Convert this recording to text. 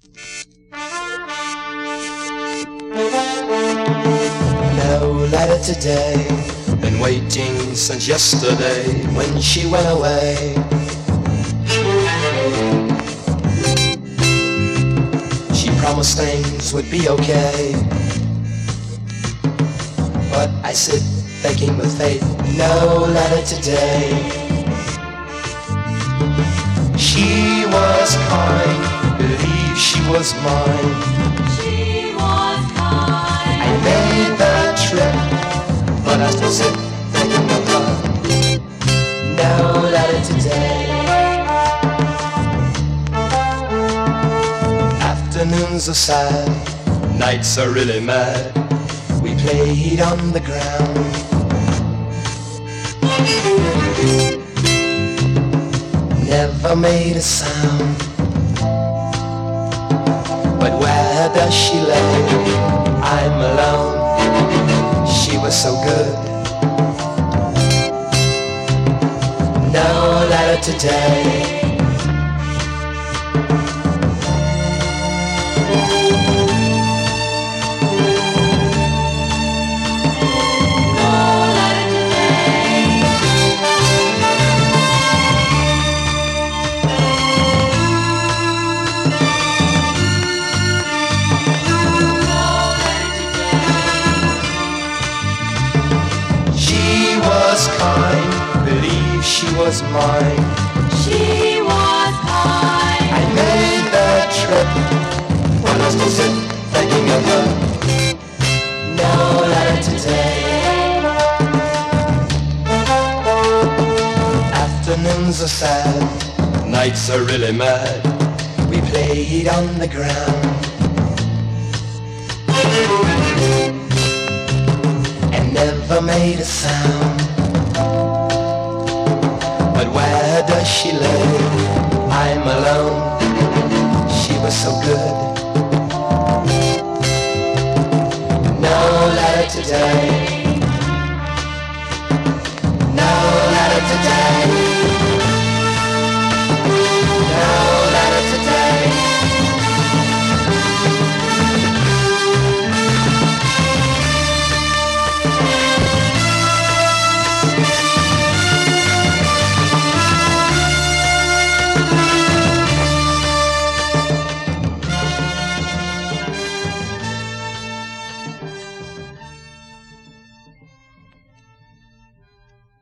No letter today. Been waiting since yesterday when she went away. She promised things would be okay, but I sit thinking with faith, no letter today. She was kind, believe she was mine. She was kind. I made the trip, but I still sit thinking of her. No letter today. Afternoons are sad, nights are really mad. We played on the ground. Never made a sound. But where does she lay? I'm alone. She was so good. No letter today. Kind, believe she was mine. She was kind. I made the trip, but I still sit thinking of her. No letter today. Afternoons are sad, nights are really mad. We played on the ground and never made a sound. But where does she live? I'm alone. She was so good. No letter today.